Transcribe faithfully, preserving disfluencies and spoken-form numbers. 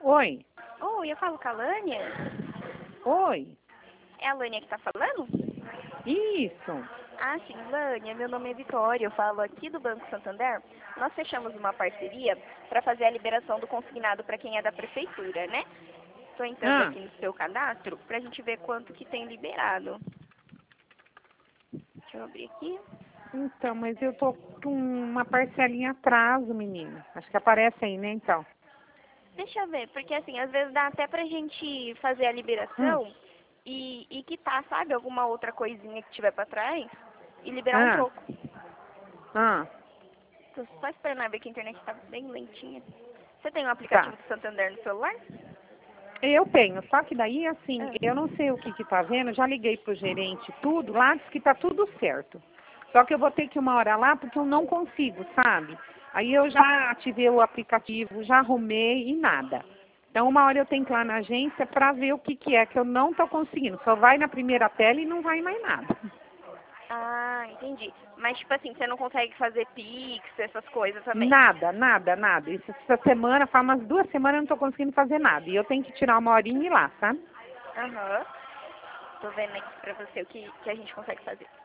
Oi. Oi, eu falo com a Lânia? Oi. É a Lânia que tá falando? Isso. Ah, sim, Lânia, meu nome é Vitória, eu falo aqui do Banco Santander. Nós fechamos uma parceria para fazer a liberação do consignado para quem é da prefeitura, né? Estou entrando Ah, aqui no seu cadastro para a gente ver quanto que tem liberado. Deixa eu abrir aqui. então, mas eu tô com uma parcelinha atraso, menina. Acho que aparece aí, né, então? Deixa eu ver, porque assim, às vezes dá até pra gente fazer a Hum. liberação e, e quitar, sabe, alguma outra coisinha que tiver para trás e liberar um Ah, troco. ah, Tô só esperando a ver que a internet tá bem lentinha. Você tem um tá. aplicativo do Santander no celular? Eu tenho, só que daí, assim, Ah. eu não sei o que que tá vendo. Já liguei pro gerente tudo, lá diz que tá tudo certo. Só que eu vou ter que ir uma hora lá porque eu não consigo, sabe? Aí eu já ativei o aplicativo, já arrumei e nada. Então, uma hora eu tenho que ir lá na agência para ver o que que é que eu não tô conseguindo. Só vai na primeira tela e não vai mais nada. Ah, entendi. Mas, tipo assim, você não consegue fazer Pix, essas coisas também? Nada, nada, nada. Isso, essa semana, faz umas duas semanas eu não tô conseguindo fazer nada. E eu tenho que tirar uma horinha e ir lá, sabe? Aham. Tô vendo aqui pra você o que, que a gente consegue fazer.